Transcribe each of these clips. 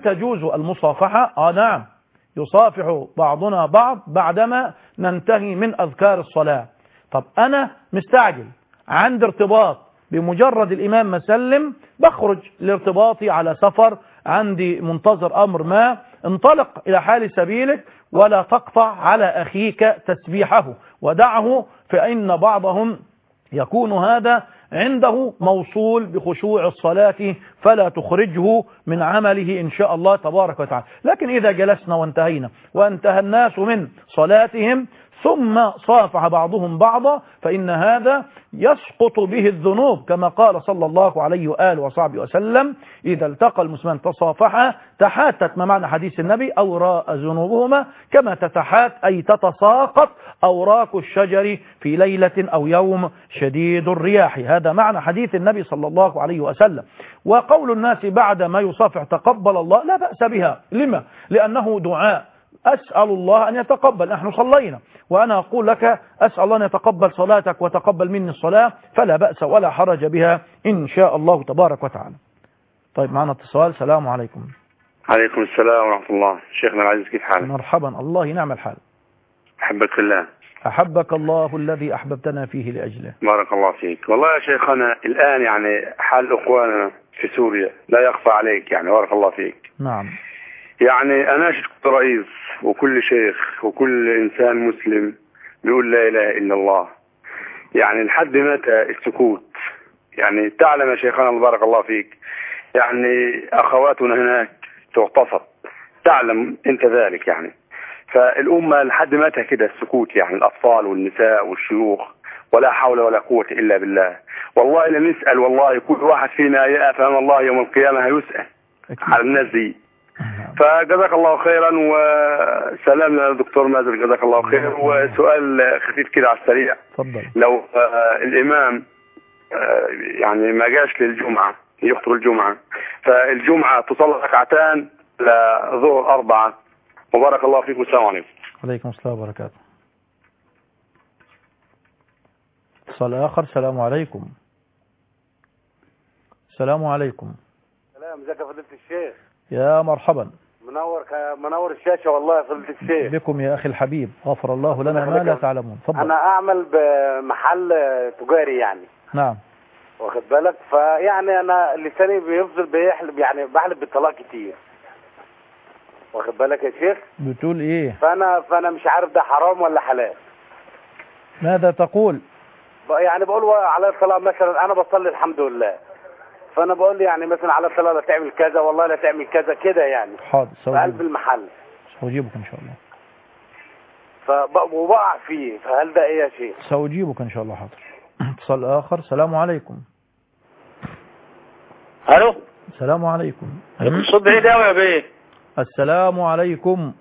تجوز المصافحة؟ نعم، يصافح بعضنا بعض بعدما ننتهي من أذكار الصلاة. طب أنا مستعجل، عندي ارتباط، بمجرد الإمام مسلم بخرج لارتباطي على سفر، عندي منتظر أمر ما، انطلق إلى حال سبيلك ولا تقطع على أخيك تسبيحه ودعه، فإن بعضهم يكون هذا عنده موصول بخشوع الصلاة فلا تخرجه من عمله إن شاء الله تبارك وتعالى. لكن إذا جلسنا وانتهينا وانتهى الناس من صلاتهم ثم صافح بعضهم بعضا فإن هذا يسقط به الذنوب، كما قال صلى الله عليه وآله وصحبه وسلم: إذا التقى المسلمان تصافحا تحاتت، ما معنى حديث النبي؟ أوراق ذنوبهما كما تتحات، أي تتساقط أوراق الشجر في ليلة أو يوم شديد الرياح. هذا معنى حديث النبي صلى الله عليه وسلم. وقول الناس بعد ما يصافح تقبل الله لا بأس بها. لما؟ لأنه دعاء، أسأل الله أن يتقبل. نحن صلينا وأنا أقول لك أسأل الله أن يتقبل صلاتك وتقبل مني الصلاة، فلا بأس ولا حرج بها إن شاء الله تبارك وتعالى. طيب معنا اتصال. السلام عليكم. عليكم السلام ورحمة الله. شيخنا العزيز كيف حالك؟ مرحبا، الله نعم الحال. أحبك في الله. أحبك الله الذي أحببتنا فيه لأجله. بارك الله فيك. والله يا شيخنا الآن يعني حال أخواننا في سوريا لا يخفى عليك، يعني بارك الله فيك. نعم. يعني أناشد كل رئيس وكل شيخ وكل إنسان مسلم بيقول لا إله إلا الله، يعني لحد متى السكوت؟ يعني تعلم يا شيخنا بارك الله فيك، يعني أخواتنا هناك تغتصب، تعلم أنت ذلك، يعني فالأمة لحد متى كده السكوت؟ يعني الأطفال والنساء والشيوخ، ولا حول ولا قوة إلا بالله. والله لا نسأل، والله كل واحد فينا يأتي أمام الله يوم القيامة هيسأل على الناس دي. فجزاك الله خيرا، وسلام للدكتور مازن جزاك الله خير. وسؤال خفيف كده على السريع، تفضل. لو الإمام يعني ما جاش للجمعة، يخطب الجمعة، فالجمعة تصلي ركعتان لظهر 4. وبارك الله فيكم. السلام عليكم. عليكم السلام وبركاته. اتصال آخر. السلام عليكم. السلام عليكم. سلام، ازيك يا فضيلة الشيخ؟ يا مرحبا. منور الشاشة والله يا فضيلة الشيخ. بكم يا أخي الحبيب، غفر الله لنا ما لا تعلمون. تفضل. أنا أعمل بمحل تجاري يعني. نعم. واخد بالك؟ فيعني أنا لساني بيفضل بيحلب، يعني بحلب بالطلاق كتير. واخد بالك يا شيخ؟ بتقول إيه؟ فأنا مش عارف ده حرام ولا حلال. ماذا تقول؟ يعني بقول على الصلاة مثلا أنا بصلي الحمد لله، فأنا بقول يعني مثلا على الصلاة لا تعمل كذا، والله لا تعمل كذا كده يعني. حاضر. في قلب المحل. سأجيبك إن شاء الله. وبقع فيه، فهل ده إيه يا شيخ؟ سأجيبك إن شاء الله. حاضر. اتصال آخر. السلام عليكم. الو. السلام عليكم. الصوت بعيد قوي يا بيه. السلام عليكم.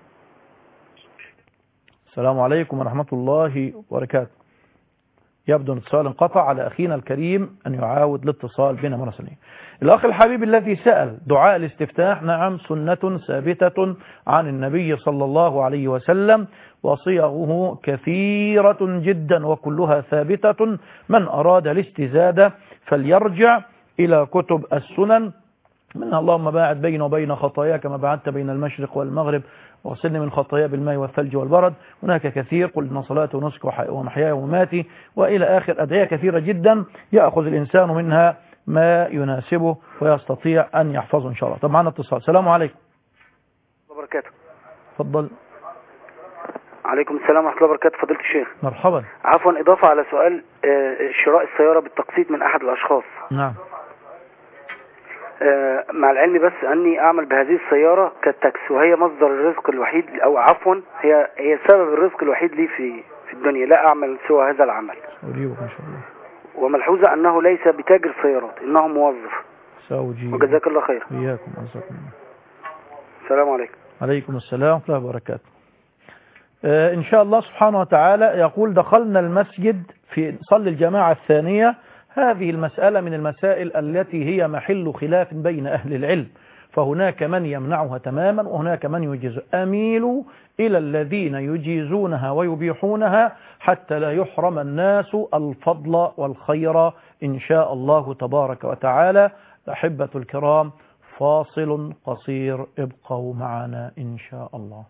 السلام عليكم ورحمة الله وبركاته. يبدو الاتصال انقطع، على أخينا الكريم أن يعاود الاتصال بنا مرة ثانية. الأخ الحبيب الذي سأل، دعاء الاستفتاح نعم سنة ثابتة عن النبي صلى الله عليه وسلم، وصيغه كثيرة جدا وكلها ثابتة. من أراد الاستزادة فليرجع إلى كتب السنن، من اللهم باعد بيني وبين خطاياي كما بعدت بين المشرق والمغرب، واغسلني من خطايا بالماء والثلج والبرد. هناك كثير، قل إن صلاتي ونسكي ومحياي ومماتي، وإلى آخر أدعية كثيرة جدا يأخذ الإنسان منها ما يناسبه ويستطيع أن يحفظه إن شاء الله. طب معنا اتصال. السلام عليكم. وبركاته. تفضل. عليكم السلام ورحمة الله وبركاته. فضيلة الشيخ. مرحبا. عفوا، إضافة على سؤال شراء السيارة بالتقسيط من أحد الأشخاص. نعم. مع العلم بس أني أعمل بهذه السيارة كالتاكس، وهي مصدر الرزق الوحيد، أو عفوا هي سبب الرزق الوحيد لي في الدنيا، لا أعمل سوى هذا العمل. سأجيبك إن شاء الله. وملحوظة أنه ليس بتاجر سيارات، إنه موظف. سأجيبك. وجزاك الله خير. إياكم أنصتكم. السلام عليكم. عليكم السلام ورحمة الله وبركاته. إن شاء الله سبحانه وتعالى يقول: دخلنا المسجد في صلي الجماعة الثانية. هذه المسألة من المسائل التي هي محل خلاف بين أهل العلم، فهناك من يمنعها تماما وهناك من يجيز. أميلوا إلى الذين يجيزونها ويبيحونها حتى لا يحرم الناس الفضل والخير إن شاء الله تبارك وتعالى. أحبة الكرام، فاصل قصير، ابقوا معنا إن شاء الله.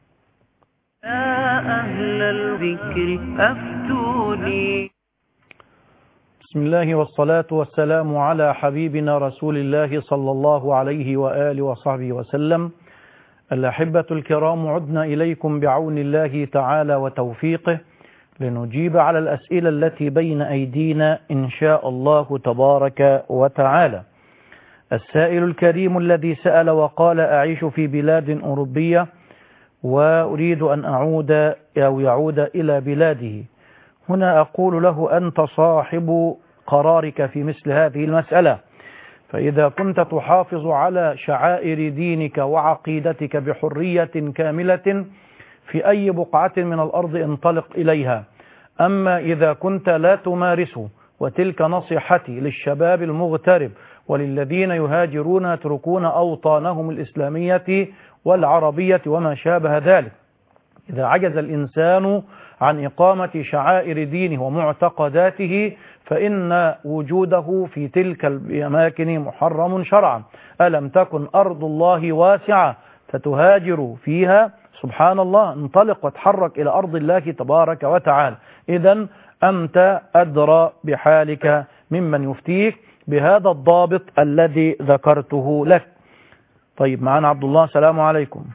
يا أهل الذكر أفتوني. بسم الله والصلاة والسلام على حبيبنا رسول الله صلى الله عليه وآله وصحبه وسلم. الأحبة الكرام، عدنا إليكم بعون الله تعالى وتوفيقه لنجيب على الأسئلة التي بين أيدينا إن شاء الله تبارك وتعالى. السائل الكريم الذي سأل وقال: أعيش في بلاد أوروبية وأريد أن يعود إلى بلاده. هنا أقول له: أنت صاحب قرارك في مثل هذه المسألة، فإذا كنت تحافظ على شعائر دينك وعقيدتك بحرية كاملة في أي بقعة من الأرض انطلق إليها. أما إذا كنت لا تمارسه، وتلك نصيحتي للشباب المغترب وللذين يهاجرون يتركون أوطانهم الإسلامية والعربية وما شابه ذلك، إذا عجز الإنسان عن إقامة شعائر دينه ومعتقداته فإن وجوده في تلك الأماكن محرم شرعا. ألم تكن أرض الله واسعة فتهاجر فيها؟ سبحان الله، انطلق وتحرك إلى أرض الله تبارك وتعالى. إذن أنت أدرى بحالك ممن يفتيك بهذا الضابط الذي ذكرته لك. طيب، معنا عبد الله. السلام عليكم.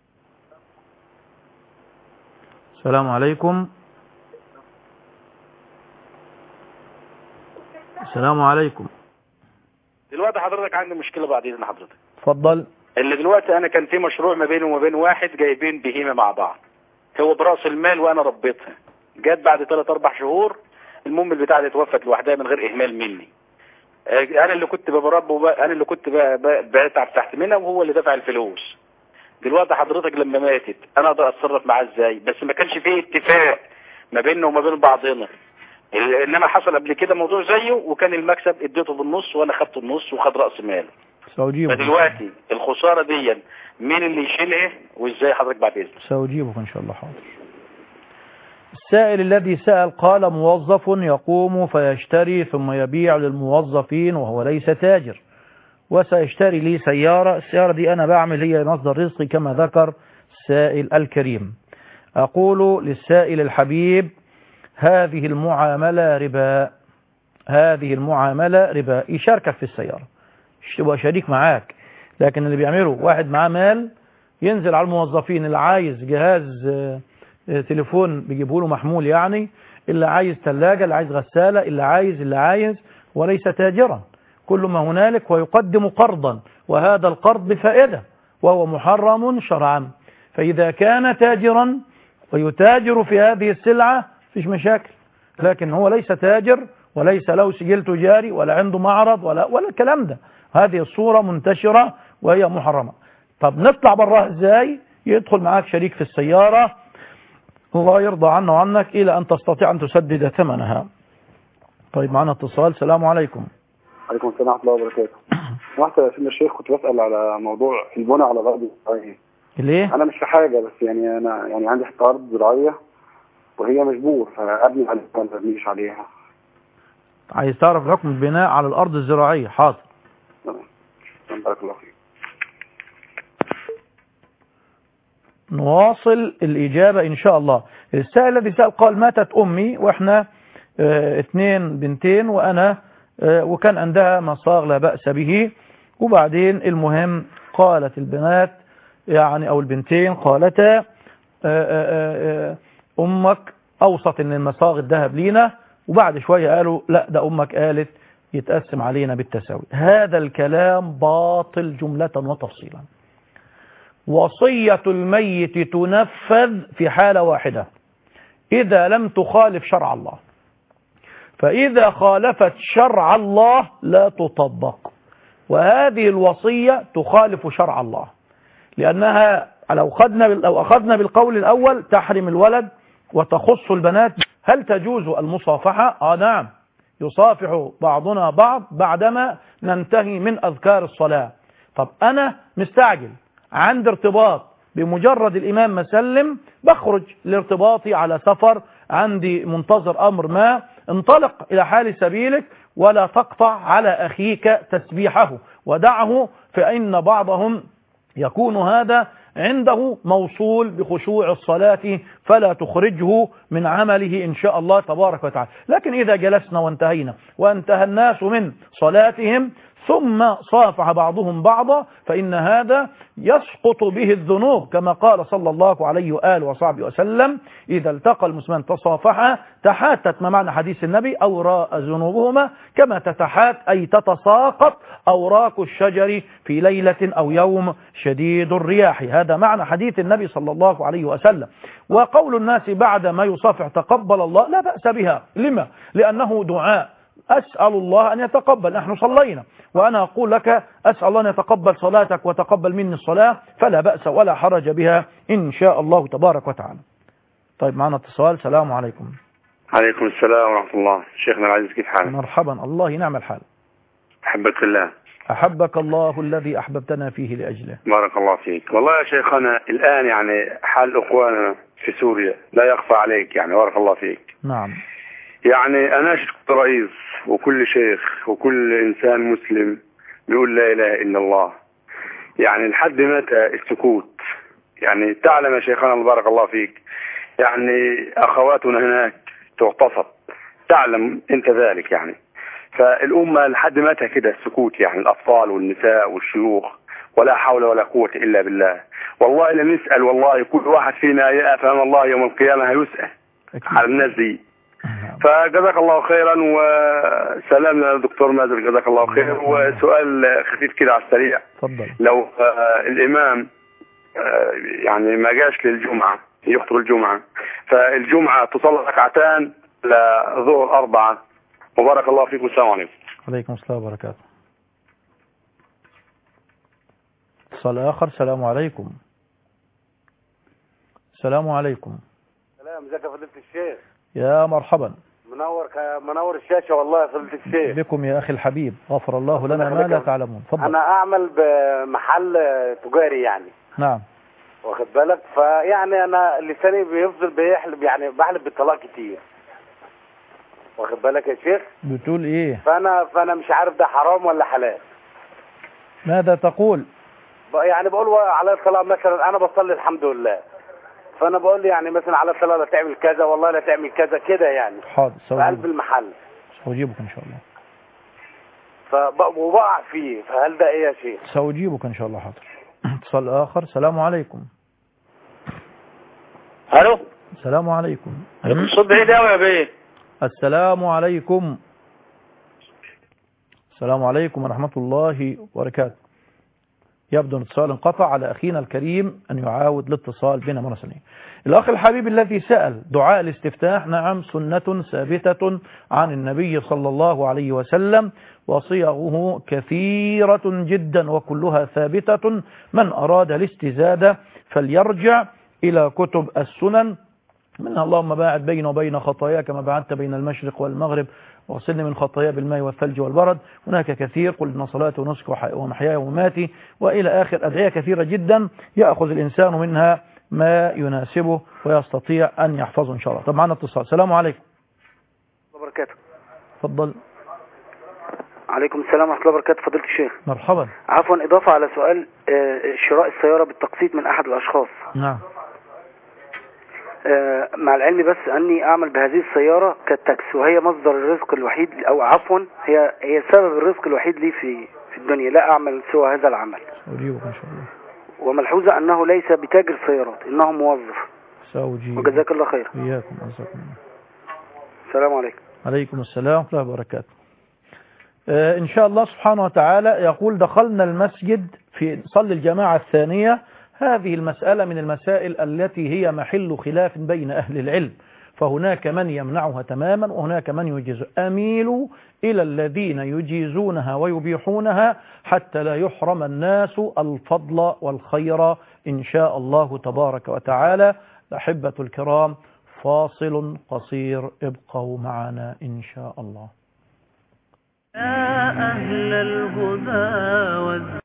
السلام عليكم. السلام عليكم. دلوقتي حضرتك عندي مشكلة بعد إذن حضرتك. اتفضل. اللي دلوقتي أنا كان في مشروع ما بينه وما بين واحد، جايبين بهيمة مع بعض، هو برأس المال وأنا ربيتها. جت بعد 3-4 شهور المهم البتاعة دي توفت لوحدها من غير إهمال مني. أنا اللي كنت بربه، أنا اللي كنت بتعب تحت منها، وهو اللي دفع الفلوس. دلوقتي حضرتك لما ماتت أنا أقدر أتصرف معاه إزاي؟ بس ما كانش فيه اتفاق ما بيننا وما بين بعضنا. إنما حصل قبل كده موضوع زيه، وكان المكسب اديته بالنص وأنا خدته النص وخد رأس مال. فدلوقتي الخسارة دي مين اللي يشيلها وإزاي حضرتك بعد إذنك؟ سأجيبك إن شاء الله. حاضر. السائل الذي سأل قال: موظف يقوم فيشتري ثم يبيع للموظفين وهو ليس تاجر، وسيشتري لي سيارة. السيارة دي أنا بعمل هي مصدر رزقي كما ذكر السائل الكريم. أقول للسائل الحبيب: هذه المعاملة ربا، هذه المعاملة ربا. يشاركك في السيارة، يبقى شريك معاك، لكن اللي بيعمله واحد معاه مال ينزل على الموظفين، اللي عايز جهاز تليفون بيجيبه له محمول، يعني اللي عايز ثلاجة، اللي عايز غسالة، اللي عايز، وليس تاجرا. كل ما هنالك ويقدم قرضا، وهذا القرض بفائدة وهو محرم شرعا. فإذا كان تاجرا ويتاجر في هذه السلعة فيش مشاكل، لكن هو ليس تاجر وليس له سجل تجاري ولا عنده معرض ولا الكلام ده. هذه الصورة منتشرة وهي محرمة. طب نطلع براها ازاي؟ يدخل معاك شريك في السيارة، الله يرضى عنه وعنك إلى أن تستطيع أن تسدد ثمنها. طيب، معنا اتصال. السلام عليكم. عليكم السلام ورحمة الله وبركاته. واحدة يا سيدنا الشيخ، كنت بسأل على موضوع البناء على الأرض الزراعية. ليه؟ أنا مش في حاجة، بس أنا عندي حتة أرض زراعية وهي مجبور، فأبني عليها ولا ما أبنيش عليها؟ عايز تعرف حكم البناء على الأرض الزراعية؟ حاضر. تمام، بارك الله فيك. نواصل الإجابة إن شاء الله. السائل الذي سأل قال: ماتت أمي وإحنا 2 بنتين، وأنا وكان عندها مصاغ لا بأس به. وبعدين المهم قالت البنات يعني أو البنتين قالتا: أمك أوصت إن المصاغ الذهب لينا، وبعد شوية قالوا لا، ده أمك قالت يتقسم علينا بالتساوي. هذا الكلام باطل جملة وتفصيلا. وصية الميت تنفذ في حالة واحدة، إذا لم تخالف شرع الله. فإذا خالفت شرع الله لا تطبق، وهذه الوصية تخالف شرع الله، لأنها لو أخذنا بالقول الأول تحرم الولد وتخص البنات. هل تجوز المصافحة؟ نعم، يصافح بعضنا بعض بعدما ننتهي من أذكار الصلاة. طب أنا مستعجل، عندي ارتباط، بمجرد الإمام مسلم بخرج لارتباطي على سفر، عندي منتظر أمر ما، انطلق إلى حال سبيلك ولا تقطع على أخيك تسبيحه ودعه، فإن بعضهم يكون هذا عنده موصول بخشوع الصلاة فلا تخرجه من عمله إن شاء الله تبارك وتعالى. لكن إذا جلسنا وانتهينا وانتهى الناس من صلاتهم ثم صافح بعضهم بعضا فإن هذا يسقط به الذنوب، كما قال صلى الله عليه وآله وصحبه وسلم: إذا التقى المسلمان تصافحا تحاتت، ما معنى حديث النبي؟ أوراق ذنوبهما كما تتحات، أي تتساقط أوراق الشجر في ليلة أو يوم شديد الرياح. هذا معنى حديث النبي صلى الله عليه وسلم. وقول الناس بعد ما يصافح تقبل الله لا بأس بها. لما؟ لأنه دعاء، أسأل الله أن يتقبل. نحن صلينا وأنا أقول لك أسأل الله أن يتقبل صلاتك وتقبل مني الصلاة، فلا بأس ولا حرج بها إن شاء الله تبارك وتعالى. طيب معنا اتصال. السلام عليكم. عليكم السلام ورحمة الله. شيخنا العزيز كيف حالك؟ مرحبا، الله نعم الحال. أحبك الله. أحبك الله الذي أحببتنا فيه لأجله. بارك الله فيك. والله يا شيخنا الآن يعني حال أخواننا في سوريا لا يخفى عليك، يعني بارك الله فيك. نعم. يعني أناشد كل رئيس وكل شيخ وكل إنسان مسلم بيقول لا إله إلا الله. يعني لحد متى السكوت؟ يعني تعلم يا شيخنا بارك الله فيك، يعني أخواتنا هناك تغتصب، تعلم أنت ذلك يعني. فالأمة لحد متى كده السكوت؟ يعني الأطفال والنساء والشيوخ، ولا حول ولا قوة إلا بالله. والله لنسأل، والله كل واحد فينا يقف أمام الله يوم القيامة هيسأل على الناس دي. فجزاك الله خيرا، وسلام يا دكتور مازن، جزاك الله خير. وسؤال خفيف كده على السريع، تفضل. لو الإمام يعني ما جاش للجمعة يخطب الجمعة، فالجمعة تصلي ركعتان لظهر 4. وبارك الله فيكم. السلام عليكم. عليكم السلام وبركاته. اتصال آخر. السلام عليكم. السلام عليكم. سلام، ازيك يا فضيلة الشيخ؟ يا مرحبا. منور الشاشة والله يا فضيلة الشيخ. بكم يا أخي الحبيب، غفر الله لنا ما لا تعلمون. تفضل. أنا أعمل بمحل تجاري يعني. نعم. واخد بالك؟ فيعني أنا لساني بيفضل بيحلب، يعني بحلب بالطلاق كتير. واخد بالك يا شيخ؟ بتقول إيه؟ فأنا مش عارف ده حرام ولا حلال. ماذا تقول؟ يعني بقول على الطلاق مثلا أنا بصلي الحمد لله، فانا بقول لي يعني مثلا على الصلاه لا تعمل كذا، والله لا تعمل كذا كده يعني. حاضر، في قلب المحل. سأجيبك ان شاء الله. وبقع فيه، فهل ده ايه يا شيخ؟ سأجيبك ان شاء الله. حاضر. اتصال اخر. السلام عليكم. الو. السلام عليكم. الصوت بعيد قوي يا بيه. السلام عليكم. السلام عليكم ورحمة الله وبركاته. يبدو ان الاتصال انقطع، على أخينا الكريم أن يعاود الاتصال بنا مرة ثانية. الأخ الحبيب الذي سأل، دعاء الاستفتاح نعم سنة ثابتة عن النبي صلى الله عليه وسلم، وصيغه كثيرة جدا وكلها ثابتة. من أراد الاستزادة فليرجع إلى كتب السنن، من اللهم باعد بيني وبين خطاياك كما بعدت بين المشرق والمغرب، واغسلني من خطايا بالماء والثلج والبرد. هناك كثير، قل إن صلاتي ونسكي ومحياي ومماتي، وإلى آخر أدعية كثيرة جدا يأخذ الإنسان منها ما يناسبه ويستطيع أن يحفظه إن شاء الله. طب معنا اتصال. السلام عليكم. وبركاته. تفضل. عليكم السلام ورحمة الله وبركاته. فضيلة الشيخ. مرحبا. عفوا، إضافة على سؤال شراء السيارة بالتقسيط من أحد الأشخاص. نعم. مع العلم بس أني أعمل بهذه السيارة كالتاكس، وهي مصدر الرزق الوحيد، أو عفوا هي سبب الرزق الوحيد لي في الدنيا، لا أعمل سوى هذا العمل. سأجيبك إن شاء الله. وملحوظة أنه ليس بتاجر سيارات، إنه موظف. سأجيبك. وجزاك الله خير. إياكم أجزاكم الله. السلام عليكم. عليكم السلام ورحمة الله وبركاته. إن شاء الله سبحانه وتعالى يقول دخلنا المسجد في صلي الجماعة الثانية. هذه المسألة من المسائل التي هي محل خلاف بين أهل العلم، فهناك من يمنعها تماما وهناك من يجيز. أميل إلى الذين يجيزونها ويبيحونها حتى لا يحرم الناس الفضل والخير إن شاء الله تبارك وتعالى. أحبة الكرام، فاصل قصير، ابقوا معنا إن شاء الله. يا أهل الهدى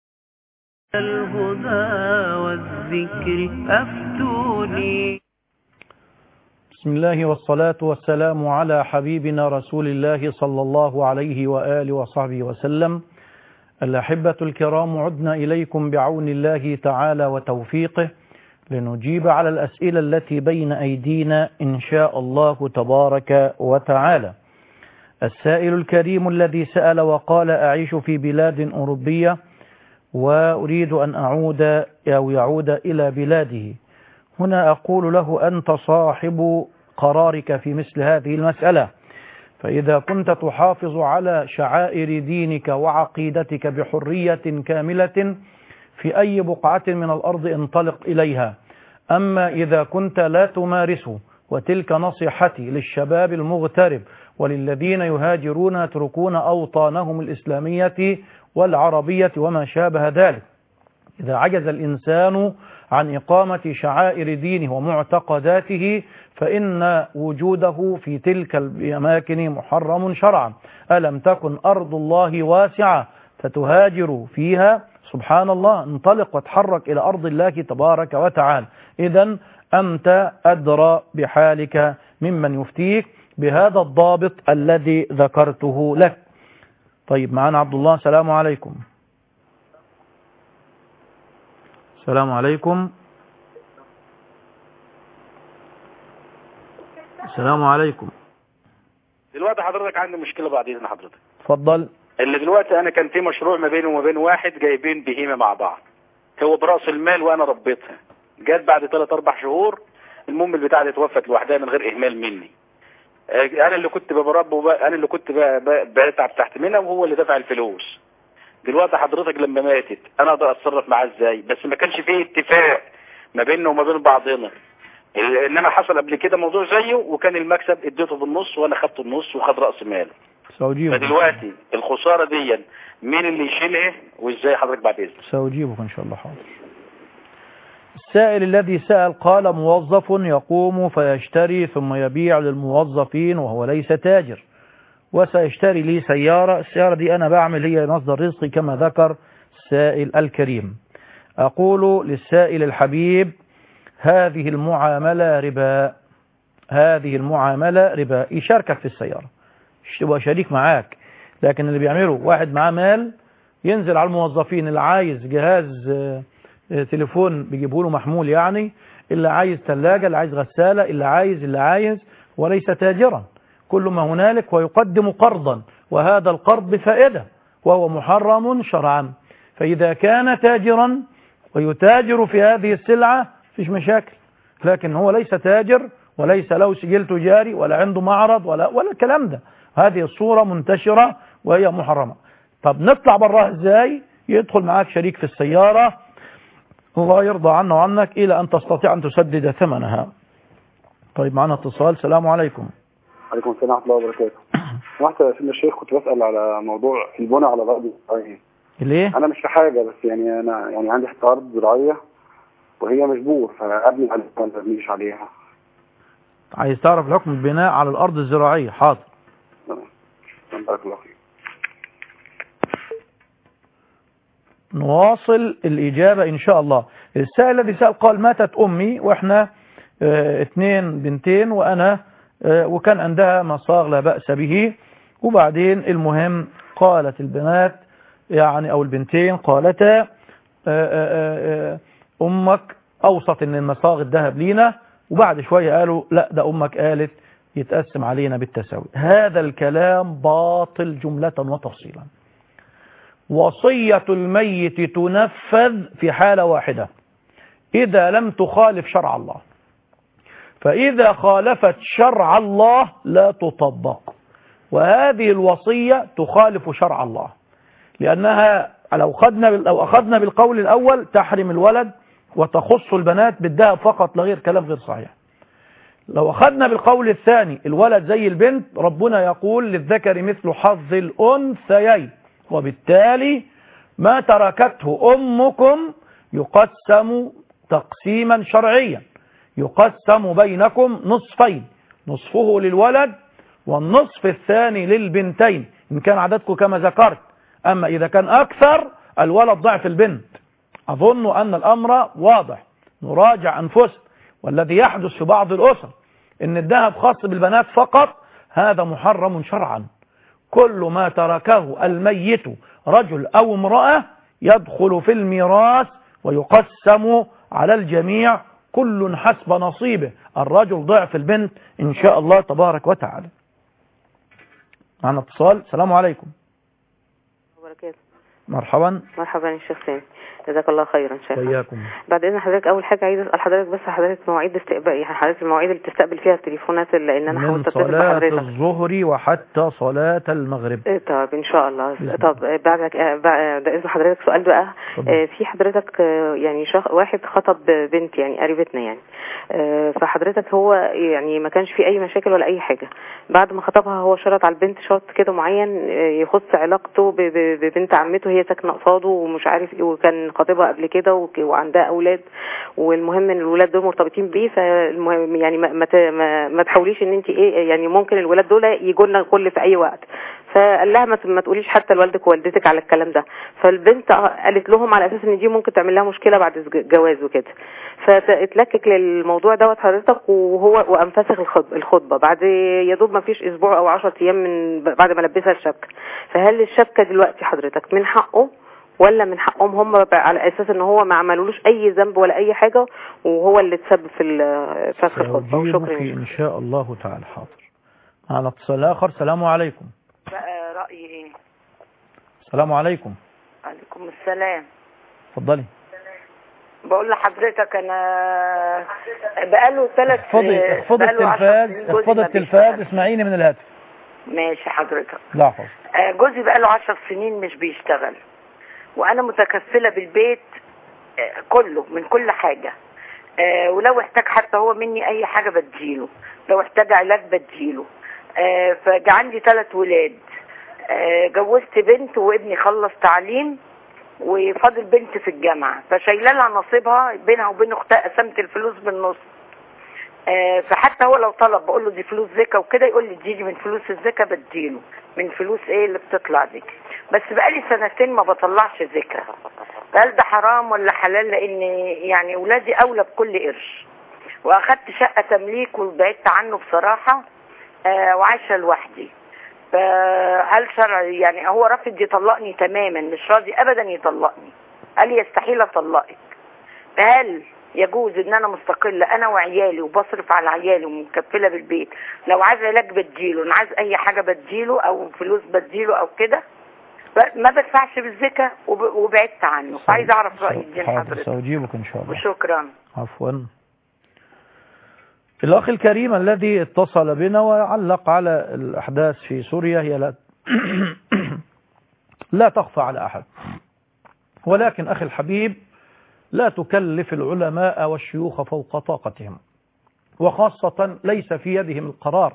والذكر أفتوني. بسم الله والصلاة والسلام على حبيبنا رسول الله صلى الله عليه وآله وصحبه وسلم. الأحبة الكرام، عدنا إليكم بعون الله تعالى وتوفيقه لنجيب على الأسئلة التي بين أيدينا إن شاء الله تبارك وتعالى. السائل الكريم الذي سأل وقال: أعيش في بلاد أوروبية وأريد أن يعود إلى بلاده. هنا أقول له: أنت صاحب قرارك في مثل هذه المسألة، فإذا كنت تحافظ على شعائر دينك وعقيدتك بحرية كاملة في أي بقعة من الأرض انطلق إليها. أما إذا كنت لا تمارسه، وتلك نصيحتي للشباب المغترب وللذين يهاجرون يتركون أوطانهم الإسلامية والعربية وما شابه ذلك، إذا عجز الإنسان عن إقامة شعائر دينه ومعتقداته فإن وجوده في تلك الأماكن محرم شرعا. ألم تكن أرض الله واسعة فتهاجر فيها؟ سبحان الله، انطلق وتحرك إلى أرض الله تبارك وتعالى. إذن أنت أدرى بحالك ممن يفتيك بهذا الضابط الذي ذكرته لك. طيب، معنا عبد الله. السلام عليكم. السلام عليكم. السلام عليكم. دلوقتي حضرتك عندي مشكلة بعد إذن حضرتك. اتفضل. اللي دلوقتي أنا كان في مشروع ما بيني وما بين واحد جايبين بهيمة مع بعض، هو برأس المال وأنا ربيتها. جت بعد 3-4 شهور المهم البتاعة دي توفت لوحدها من غير إهمال مني. أنا اللي كنت بربه، أنا اللي كنت بتعب تحت منها، وهو اللي دفع الفلوس. دلوقتي حضرتك لما ماتت أنا أقدر أتصرف معاه إزاي؟ بس ما كانش فيه اتفاق ما بيننا وما بين بعضنا. إنما حصل قبل كده موضوع زيه، وكان المكسب اديته بالنص وأنا خدت النص وخد رأس ماله. فدلوقتي الخسارة دي مين اللي يشيلها وإزاي حضرتك بعد إذنك؟ سأجيبك إن شاء الله. حاضر. السائل الذي سأل قال: موظف يقوم فيشتري ثم يبيع للموظفين وهو ليس تاجر، وسيشتري لي سيارة. السيارة دي أنا بعمل هي مصدر رزقي كما ذكر السائل الكريم. أقول للسائل الحبيب: هذه المعاملة ربا، هذه المعاملة ربا. يشاركك في السيارة، يبقى شريك معاك، لكن اللي بيعمله واحد معاه مال ينزل على الموظفين، اللي عايز جهاز تليفون بيجيبه له محمول، يعني اللي عايز ثلاجة، اللي عايز غسالة، اللي عايز، وليس تاجرا. كل ما هنالك ويقدم قرضا، وهذا القرض بفائدة وهو محرم شرعا. فإذا كان تاجرا ويتاجر في هذه السلعة فيش مشاكل، لكن هو ليس تاجر وليس له سجل تجاري ولا عنده معرض ولا الكلام ده. هذه الصورة منتشرة وهي محرمة. طب نطلع براها ازاي؟ يدخل معاك شريك في السيارة، الله يرضى عنه وعنك إلى أن تستطيع أن تسدد ثمنها. طيب، معنا اتصال. السلام عليكم. عليكم السلام ورحمة الله وبركاته. سمحت يا سيدنا الشيخ، كنت بسأل على موضوع البناء على الأرض الزراعية. ليه؟ أنا مش في حاجة، بس يعني أنا عندي حتة أرض زراعية وهي مجبور، فأبني عليها ما أبنيش عليها. عايز تعرف حكم البناء على الأرض الزراعية؟ حاضر. بارك الله فيك. نواصل الإجابة إن شاء الله. السائل الذي سأل قال: ماتت أمي وإحنا 2 بنتين، وأنا وكان عندها مصاغ لا بأس به. وبعدين المهم قالت البنات يعني أو البنتين قالتا: أمك أوصت إن المصاغ الذهب لينا، وبعد شوية قالوا لا، ده أمك قالت يتقسم علينا بالتساوي. هذا الكلام باطل جملة وتفصيلا. وصية الميت تنفذ في حالة واحدة، إذا لم تخالف شرع الله. فإذا خالفت شرع الله لا تطبق، وهذه الوصية تخالف شرع الله، لأنها لو أخذنا بالقول الأول تحرم الولد وتخص البنات بالذهب فقط لا غير، كلام غير صحيح. لو أخذنا بالقول الثاني الولد زي البنت، ربنا يقول: للذكر مثل حظ الأنثيين، وبالتالي ما تركته أمكم يقسم تقسيما شرعيا، يقسم بينكم نصفين، نصفه للولد والنصف الثاني للبنتين إن كان عددكم كما ذكرت. أما إذا كان أكثر الولد ضعف البنت. أظن أن الأمر واضح، نراجع أنفسنا. والذي يحدث في بعض الأسر إن الذهب خاص بالبنات فقط، هذا محرم شرعا. كل ما تركه الميت رجل أو امرأة يدخل في الميراث ويقسم على الجميع كل حسب نصيبه، الرجل ضعف البنت إن شاء الله تبارك وتعالى. معنا اتصال. السلام عليكم. مرحبا. مرحبا يا شيخ سامي، جزاك الله خيرا شيخ. وإياكم. بعد اذن حضرتك، اول حاجه عايز اسال حضرتك بس حضرتك مواعيد استقبال، يعني حضرتك المواعيد اللي بتستقبل فيها التليفونات، لان انا حاولت اتصل بحضرتك من صلاه الظهر وحتى صلاه المغرب. طب ان شاء الله. طب بعد اذن حضرتك سؤال بقى. في حضرتك يعني واحد خطب بنت يعني قريبتنا يعني، فحضرتك هو يعني ما كانش في اي مشاكل ولا اي حاجه. بعد ما خطبها هو شرط على البنت شرط كده معين يخص علاقته ببنت عمته، هي ساكنه قصاده ومش عارف ايه، وكان خطيبها قبل كده وعندها اولاد، والمهم ان الولاد دول مرتبطين بيه. فالمهم يعني ما تحاوليش ان انت ايه، يعني ممكن الولاد دول يجوا لنا كل في اي وقت. فقال لها ما تقوليش حتى لوالدك ووالدتك على الكلام ده. فالبنت قالت لهم على اساس ان دي ممكن تعمل لها مشكله بعد الجواز وكده، فاتلكك للموضوع دوت حضرتك، وهو وانفسخ الخطبه بعد يا دوب ما فيش اسبوع او 10 ايام من بعد ما لبسها الشبكه. فهل الشبكه دلوقتي حضرتك من حقه ولا من حقهم هم، على اساس ان هو ما عملولوش اي ذنب ولا اي حاجه وهو اللي تسبب في فسخ الخطبه؟ وشكرا ان شاء الله تعالى. حاضر. على اتصال اخر. السلام عليكم. بقى رايي ايه؟ السلام عليكم. وعليكم السلام. اتفضلي. بقول لحضرتك انا بقاله 3 اخفضي التلفاز اسمعيني من الهاتف. ماشي حضرتك. لا حاضر. جوزي بقاله 10 سنين مش بيشتغل، وانا متكفله بالبيت كله من كل حاجه، ولو احتاج حتى هو مني اي حاجه بديله، لو احتاج علاج بديله. فجا عندي 3 ولاد، جوزت بنت وابني خلص تعليم وفاضل بنت في الجامعه، فشايله لها نصيبها بينها وبين اختها، قسمت الفلوس بالنص. فحتى هو لو طلب بقول له دي فلوس زكاه وكده، يقول لي تجيلي من فلوس الزكاه بديله من فلوس ايه اللي بتطلع دي. بس بقالي 2 ما بطلعش زكاه. هل ده حرام ولا حلال؟ لان يعني اولادي اولى بكل قرش، واخدت شقه تمليك وبعدت عنه بصراحه، وعايشه لوحدي. فهل شرعي يعني هو رافض يطلقني تماما، مش راضي ابدا يطلقني، قال لي يستحيل اطلقك. فهل يجوز ان انا مستقله انا وعيالي وبصرف على عيالي ومكفله بالبيت، لو عايز علاج بديله، انا عايز اي حاجه بديله او فلوس بديله او كده، ما بدفعش بالزكاه وبعدت عنه. عايز اعرف راي الدين حضرتك. سأجيبك ان شاء الله. وشكرا. عفوا. الأخ الكريم الذي اتصل بنا وعلق على الأحداث في سوريا هي لا تخفى على أحد، ولكن أخي الحبيب لا تكلف العلماء والشيوخ فوق طاقتهم، وخاصة ليس في يدهم القرار.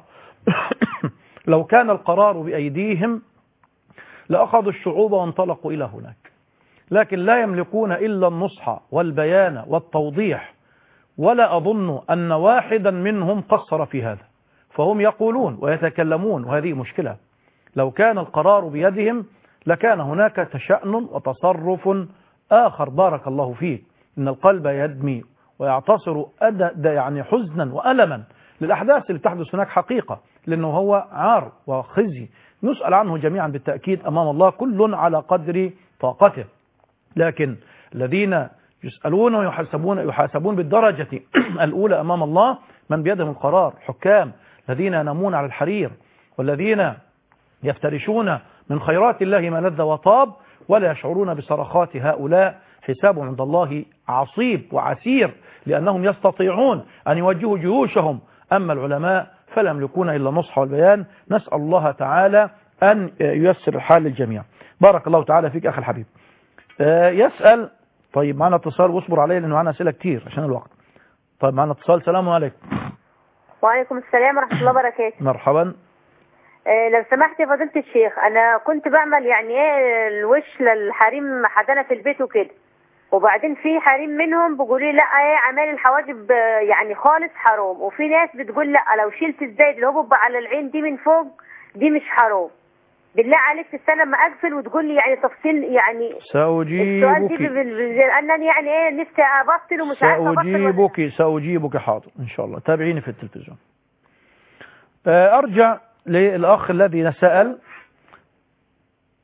لو كان القرار بأيديهم لأخذوا الشعوب وانطلقوا إلى هناك، لكن لا يملكون إلا النصح والبيان والتوضيح، ولا أظن أن واحدا منهم قصر في هذا، فهم يقولون ويتكلمون، وهذه مشكلة. لو كان القرار بيدهم لكان هناك تشأن وتصرف آخر. بارك الله فيك. إن القلب يدمي ويعتصر يعني حزنا وألما للأحداث اللي تحدث هناك حقيقة، لأنه هو عار وخزي نسأل عنه جميعا بالتأكيد أمام الله، كل على قدر طاقته. لكن الذين يسألون ويحاسبون بالدرجة الأولى أمام الله من بيدهم القرار، حكام الذين ينامون على الحرير، والذين يفترشون من خيرات الله ما لذ وطاب، ولا يشعرون بصرخات هؤلاء. حسابهم عند الله عصيب وعسير، لأنهم يستطيعون أن يوجهوا جيوشهم. أما العلماء فلا يملكون إلا النصح والبيان. نسأل الله تعالى أن ييسر الحال للجميع. بارك الله تعالى فيك أخي الحبيب. يسأل. طيب معنا اتصال، واصبر عليه لأنه معنا أسئلة كتير عشان الوقت. طيب معنا اتصال. السلام عليكم. وعليكم السلام ورحمة الله وبركاته. مرحبا. لو سمحت يا فضيلة الشيخ، أنا كنت بعمل يعني إيه الوش للحريم حدانا في البيت وكده، وبعدين في حريم منهم بيقولوا لا ايه اعمال الحواجب يعني خالص حرام، وفي ناس بتقول لا لو شلت الزايد اللي هو بيبقى على العين دي من فوق دي مش حرام. بالله عليك تستنى لما اقفل وتقول لي يعني تفصيل يعني السؤال دي لانني يعني ايه نفسي ابطل ومش عارفه ابطل. سأجيبك حاضر ان شاء الله. تابعيني في التلفزيون. ارجع للاخ الذي سأل.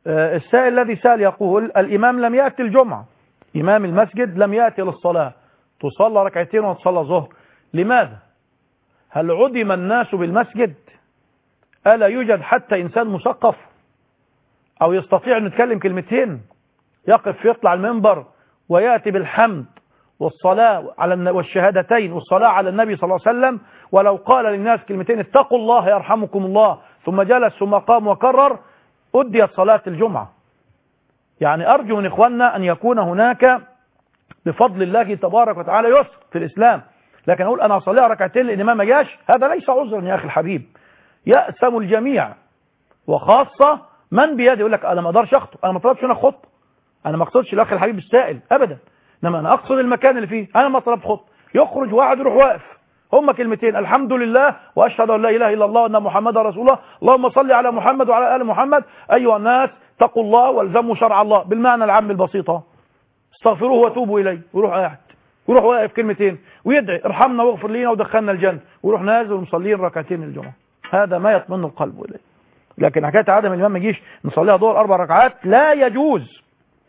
السائل الذي سأل يقول الإمام لم يأتي الجمعة، إمام المسجد لم يأتي للصلاة، تصلى ركعتين وتصلى ظهر، لماذا؟ هل عدم الناس بالمسجد؟ ألا يوجد حتى إنسان مثقف أو يستطيع أن يتكلم كلمتين، يقف يطلع المنبر ويأتي بالحمد والصلاة على والشهادتين والصلاة على النبي صلى الله عليه وسلم، ولو قال للناس كلمتين اتقوا الله يرحمكم الله ثم جلس ثم قام وكرر أديت صلاة الجمعة. يعني أرجو من إخواننا أن يكون هناك بفضل الله تبارك وتعالى يسر في الإسلام، لكن أقول أنا أصليها ركعتين لأن ما جاش، هذا ليس عذرا يا أخي الحبيب. يأسم الجميع وخاصة من بيده يقول لك أنا ما أقدرش أخطب، أنا ما طلبش هنا خطب، أنا ما أقصدش الأخ الحبيب السائل أبدا، إنما أنا أقصد المكان اللي فيه، أنا ما طلبت خطب، يخرج واحد يروح واقف، هم كلمتين الحمد لله وأشهد أن لا إله إلا الله وأن محمدا رسول الله، اللهم صل على محمد وعلى آل محمد، أيها الناس اتقوا الله والزموا شرع الله بالمعنى العام البسيط، استغفروه وتوبوا إليه، ويروح قاعد ويروح واقف كلمتين ويدعي ارحمنا واغفر لنا ودخلنا الجنة، ويروح نازل ومصلين ركعتين الجمعة. هذا ما يطمئن القلب إليه. لكن حكاية عدم الإمام ما يجيش نصليها ظهر 4 ركعات لا يجوز.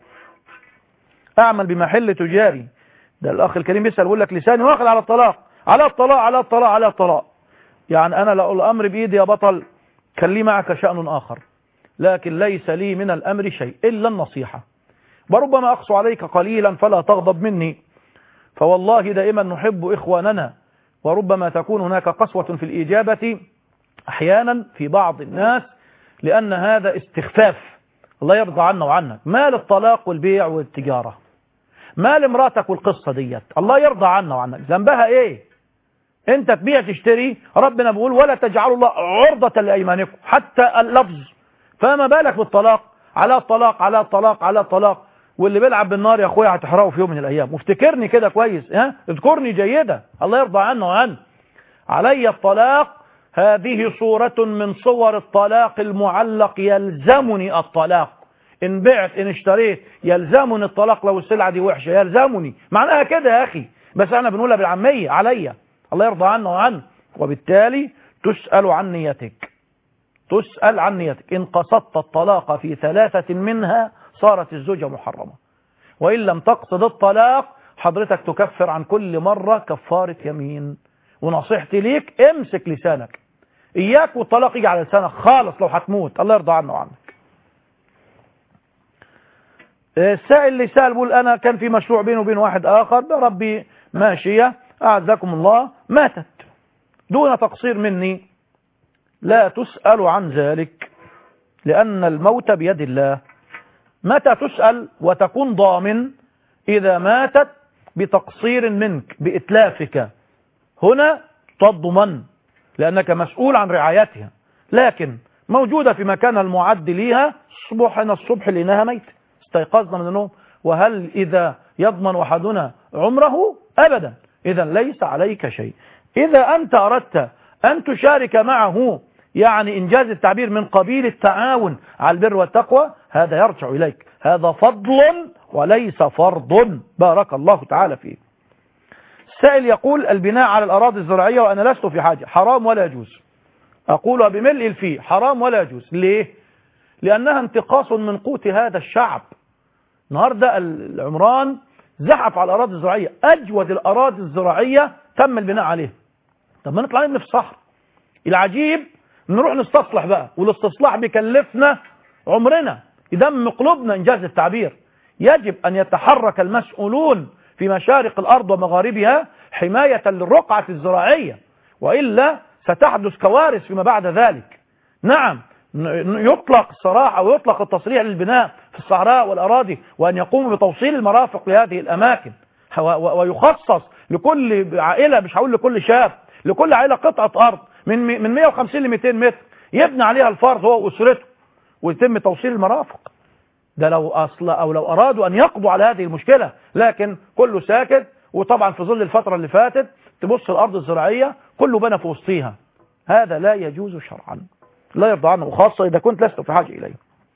أعمل بمحل تجاري. ده الأخ الكريم بيسأل يقول لك لساني واخد على الطلاق على الطلاق على الطلاق على الطلاق. يعني أنا لو الأمر بإيدي يا بطل كان لي معك شأن آخر، لكن ليس لي من الأمر شيء إلا النصيحة، وربما أقسو عليك قليلا فلا تغضب مني، فوالله دائما نحب إخواننا، وربما تكون هناك قسوة في الإجابة أحيانا في بعض الناس، لأن هذا استخفاف. الله يرضى عنا وعنك. مال الطلاق والبيع والتجارة، مال امراتك والقصة ديت، الله يرضى عنا وعنك، ذنبها ايه؟ انت تبيع تشتري، ربنا بيقول ولا تجعلوا الله عرضة لأيمانكم، حتى اللفظ. فما بالك بالطلاق؟ على الطلاق على الطلاق على الطلاق. واللي بيلعب بالنار يا اخويا هتحرقه في يوم من الايام. وافتكرني كده كويس، اذكرني جيدا، الله يرضى عنا وعنك. علي الطلاق، هذه صورة من صور الطلاق المعلق، يلزمني الطلاق إن بعت إن اشتريت، يلزمني الطلاق لو السلعة دي وحشة، يلزمني. معناها كده يا أخي، بس أنا بنقولها بالعامية عليا، الله يرضى عنا وعنك. وبالتالي تسأل عن نيتك، تسأل عن نيتك. إن قصدت الطلاق في 3 منها صارت الزوجة محرمة، وإن لم تقصد الطلاق حضرتك تكفر عن كل مرة كفارة يمين. ونصيحتي ليك امسك لسانك، إياك والطلاق يجي على لسانك خالص لو هتموت، الله يرضى عنا وعنك. السائل اللي سأل بيقول أنا كان في مشروع بيني وبين واحد آخر بربي ماشية أعزكم الله ماتت دون تقصير مني، لا تسأل عن ذلك لأن الموت بيد الله. متى تسأل وتكون ضامن؟ إذا ماتت بتقصير منك بإتلافك، هنا تضمن لأنك مسؤول عن رعايتها. لكن موجودة في مكان المعد ليها، صبحنا الصبح لأنها ميت، استيقظنا من النوم، وهل إذا يضمن أحدنا عمره؟ أبدا. إذا ليس عليك شيء. إذا أنت أردت أن تشارك معه، يعني إنجاز التعبير من قبيل التعاون على البر والتقوى، هذا يرجع إليك، هذا فضل وليس فرض. بارك الله تعالى فيه. السائل يقول البناء على الأراضي الزراعية وأنا لست في حاجة، حرام ولا يجوز؟ أقولها بملء الفيه، حرام ولا يجوز. ليه؟ لأنها انتقاص من قوت هذا الشعب. النهارده العمران زحف على الأراضي الزراعية، أجود الأراضي الزراعية تم البناء عليها. طب ما نطلع نبني في الصحراء. العجيب نروح نستصلح بقى، والاستصلاح بيكلفنا عمرنا، يدم قلوبنا إنجاز التعبير. يجب أن يتحرك المسؤولون في مشارق الأرض ومغاربها حماية للرقعة الزراعية، وإلا ستحدث كوارث فيما بعد ذلك. نعم يطلق الصراحة أو يطلق التصريح للبناء في الصحراء والأراضي، وأن يقوموا بتوصيل المرافق لهذه الأماكن، ويخصص لكل عائلة، مش هقول لكل شاب، لكل عائلة قطعة أرض من 150 ل 200 متر يبنى عليها الفرد هو وأسرته، ويتم توصيل المرافق. ده لو أرادوا أن يقضوا على هذه المشكلة، لكن كله ساكت. وطبعا في ظل الفترة اللي فاتت تبص الأرض الزراعية كله بنى في وسطيها، هذا لا يجوز شرعا، لا يرضى عنه، وخاصة إذا كنت لست في حاجة إليه.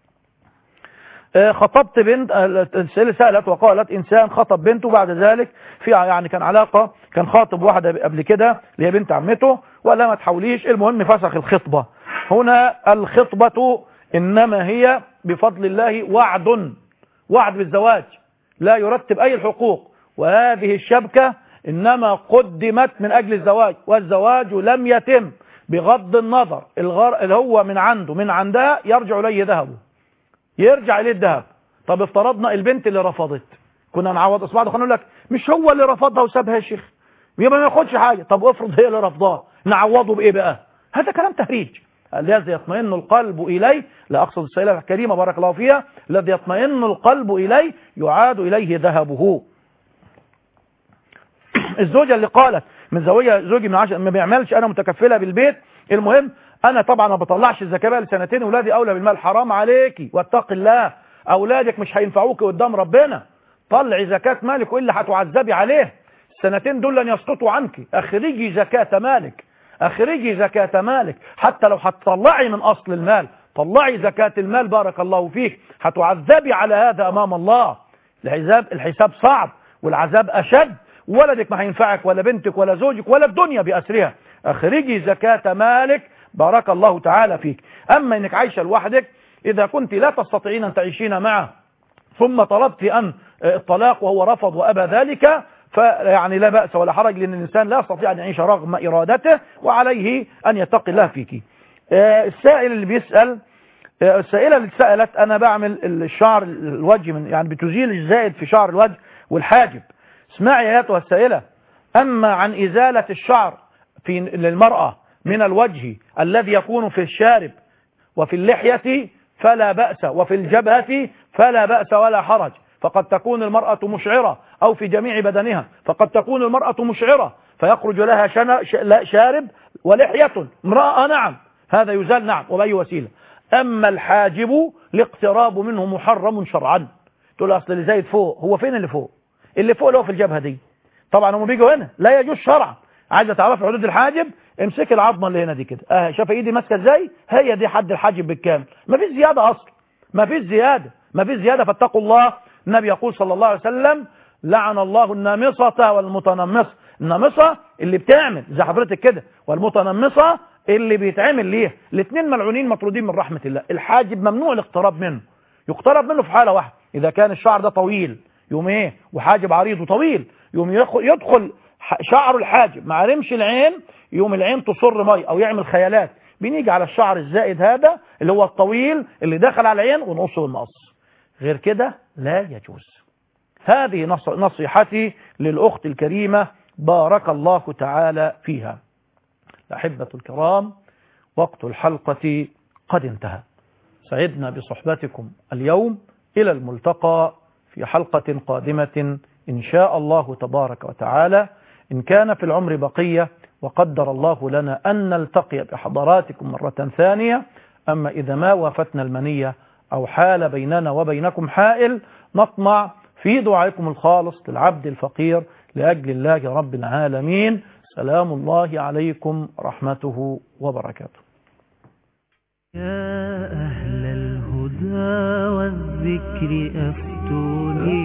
خطبت بنت، السائلة سألت وقالت إنسان خطب بنته بعد ذلك في يعني كان علاقة، كان خاطب واحدة قبل كده اللي هي بنت عمته، وقال لها ما تحاوليش، المهم فسخ الخطبة. هنا الخطبة إنما هي بفضل الله وعد بالزواج، لا يرتب أي الحقوق، وهذه الشبكة إنما قدمت من أجل الزواج، والزواج لم يتم بغض النظر اللي هو من عنده من عندها يرجع إليه ذهبه، يرجع إليه الذهب. طب افترضنا البنت اللي رفضت، كنا نعوض اصبعنا نقول لك مش هو اللي رفضها وسابها يا شيخ يبقى ما ياخدش حاجه. طب افرض هي اللي رفضها، نعوضه بايه بقى؟ هذا كلام تهريج. الذي يطمئن القلب اليه، لا اقصد السيده الكريمه بارك الله فيها، الذي يطمئن القلب اليه يعاد اليه ذهبه. الزوجه اللي قالت من زوجي من 10 ما بيعملش، انا متكفله بالبيت، المهم انا طبعا ما بطلعش الزكاه بقى لسنتين، اولادي اولى بالمال، حرام عليكي واتق الله، اولادك مش هينفعوك قدام ربنا، طلعي زكاه مالك والا هتعذبي عليه، السنتين دول لن يسقطوا عنك، اخرجي زكاه مالك، اخرجي زكاه مالك، حتى لو هتطلعي من اصل المال طلعي زكاه المال بارك الله فيك، هتعذبي على هذا امام الله، الحساب صعب والعذاب اشد، ولدك ما هينفعك ولا بنتك ولا زوجك ولا الدنيا بأسرها، اخرجي زكاة مالك بارك الله تعالى فيك. اما انك عايشة لوحدك، اذا كنت لا تستطيعين ان تعيشين معه ثم طلبت ان الطلاق وهو رفض وابى ذلك، فيعني لا بأس ولا حرج، لان الانسان لا يستطيع ان يعيش رغم ارادته، وعليه ان يتقي الله فيك. السائل اللي بيسأل، السائلة اللي سألت انا بعمل الشعر الوجه من يعني بتزيل الزائد في شعر الوجه والحاجب. اسمعي يا ايتها السائلة، أما عن إزالة الشعر للمرأة من الوجه الذي يكون في الشارب وفي اللحية فلا بأس، وفي الجبهة فلا بأس ولا حرج، فقد تكون المرأة مشعرة، أو في جميع بدنها فقد تكون المرأة مشعرة فيخرج لها شارب ولحية امرأة، نعم هذا يزال نعم وبأي وسيلة. أما الحاجب الاقتراب منه محرم شرعا. تقول أصل اللي زايد فوق، هو فين اللي فوق؟ اللي فوق اللي هو في الجبهه دي، طبعا هم بيجوا هنا لا يجوز شرعا. عايزه تعرف حدود الحاجب، امسك العظمه اللي هنا دي كده، شايف ايدي ماسكه ازاي، هي دي حد الحاجب بالكامل، ما فيش زياده اصلا، ما فيش زياده، فاتقوا الله. النبي يقول صلى الله عليه وسلم لعن الله النامصه والمتنمصه، النامصه اللي بتعمل زي حضرتك كده، والمتنمصه اللي بيتعمل ليها، الاثنين ملعونين مطرودين من رحمه الله. الحاجب ممنوع الاقتراب منه، يقترب منه في حاله واحده، اذا كان الشعر ده طويل يوم ايه وحاجب عريض وطويل، يوم يدخل شعر الحاجب مع رمش العين، يوم العين تصر مي او يعمل خيالات، بنيجي على الشعر الزائد هذا اللي هو الطويل اللي دخل على العين ونقصه بالمقص، غير كده لا يجوز. هذه نصيحتي للأخت الكريمة بارك الله تعالى فيها. الأحبة الكرام، وقت الحلقة قد انتهى، سعدنا بصحبتكم اليوم، إلى الملتقى في حلقة قادمة إن شاء الله تبارك وتعالى، إن كان في العمر بقية وقدر الله لنا أن نلتقي بحضراتكم مرة ثانية. أما إذا ما وافتنا المنية أو حال بيننا وبينكم حائل، نطمع في دعائكم الخالص للعبد الفقير لأجل الله رب العالمين. سلام الله عليكم ورحمته وبركاته. يا أهل الهدى والذكر أفتوني